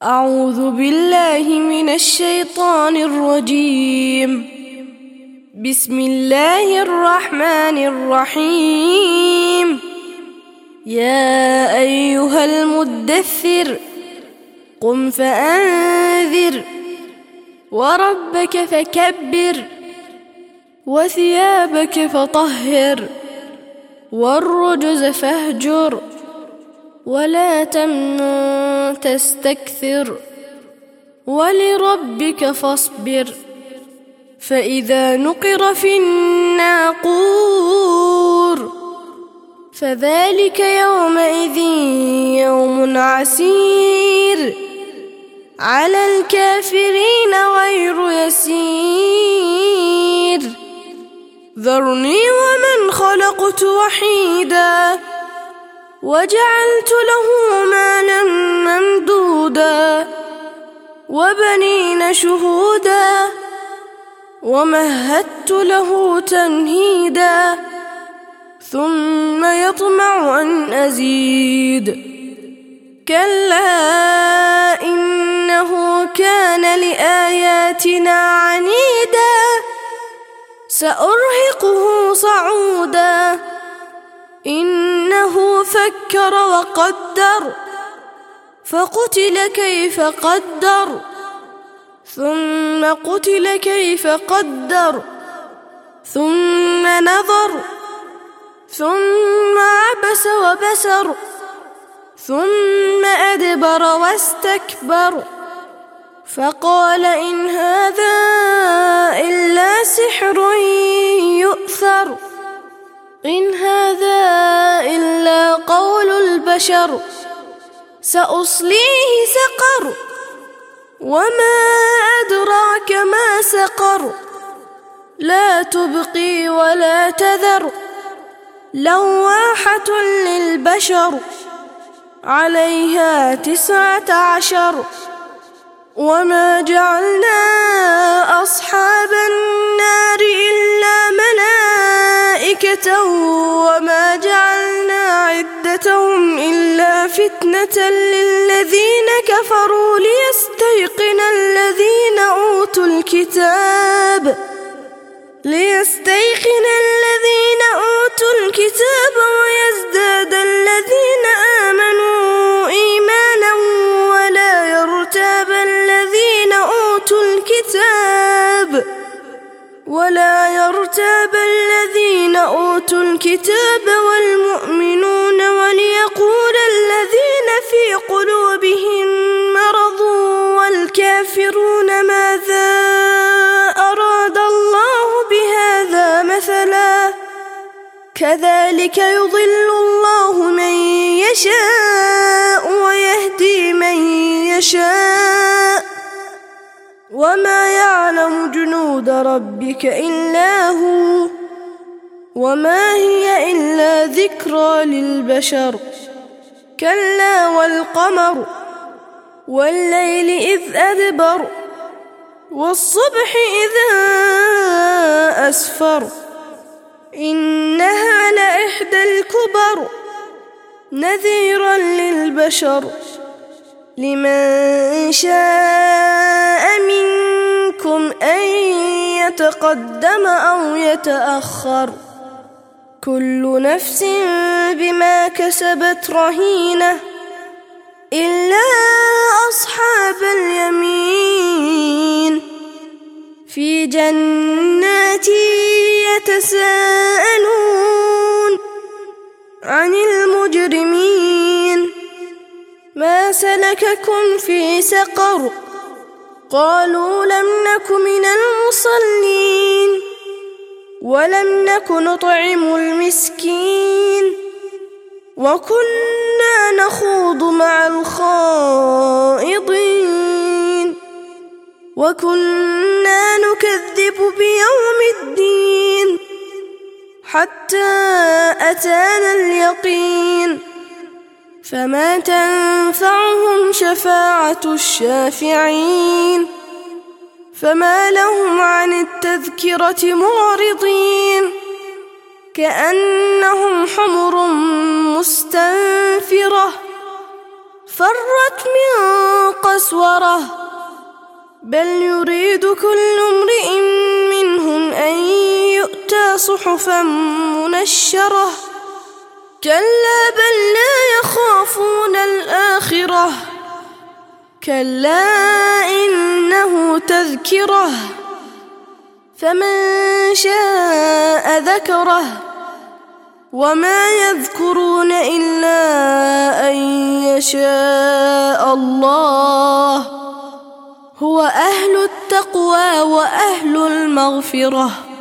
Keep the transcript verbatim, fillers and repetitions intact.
أعوذ بالله من الشيطان الرجيم. بسم الله الرحمن الرحيم. يا أيها المدثر قم فأنذر وربك فكبر وثيابك فطهر والرجز فاهجر ولا تمنن تستكثر ولربك فاصبر. فإذا نقر في الناقور فذلك يومئذ يوم عسير على الكافرين غير يسير. ذرني ومن خلقت وحيدا وجعلت له مالا ممدودا وبنين شهودا ومهدت له تمهيدا ثم يطمع أن أزيد. كلا إنه كان لآياتنا عنيدا سأرهقه صعودا. إنه فكر وقدر فقتل كيف قدر ثم قتل كيف قدر ثم نظر ثم عبس وبسر ثم أدبر واستكبر فقال إن هذا إلا سحر يؤثر إن هذا إلا قول البشر سأصليه سقر وما أدراك ما سقر لا تبقي ولا تذر لواحة للبشر عليها تسعة عشر. وما جعلنا أصحاب النار إلا ملائكة وما جعلنا عدتهم إلا فتنة للذين كفروا ليستيقن الذين أوتوا الكتاب ليستيقن الذين أوتوا الكتاب ويزداد الذين آمنوا إيمانا ولا يرتاب الذين أوتوا الكتاب ولا يرتاب الذين أوتوا الكتاب والمؤمنون وليقول الذين في قلوبهم مرض والكافرون ماذا أراد الله بهذا مثلا كذلك يضل الله من يشاء ويهدي من يشاء وما يعلم جنود ربك إلا هو وما هي إلا ذكرى للبشر. كلا والقمر والليل إذ أدبر والصبح إذا أسفر إنها لإحدى الكبر نذيرا للبشر لمن شاء منكم أن يتقدم أو يتأخر كل نفس بما كسبت رهينة إلا أصحاب اليمين في جنات يتساءلون عن المجرمين ما سلككم في سقر قالوا لم نك من المصلين ولم نك نطعم المسكين وكنا نخوض مع الخائضين وكنا نكذب بيوم الدين حتى أتانا اليقين فما تنفعهم شفاعة الشافعين فما لهم عن التذكرة معرضين كأنهم حمر مستنفرة فرت من قسورة ومسورة بل يريد كل امرئ منهم أن يؤتى صحفا منشرة كلا بل لا يخافون الآخرة كلا إنه تذكرة فمن شاء ذكره وما يذكرون إلا أن يشاء الله هو أهل التقوى وأهل المغفرة.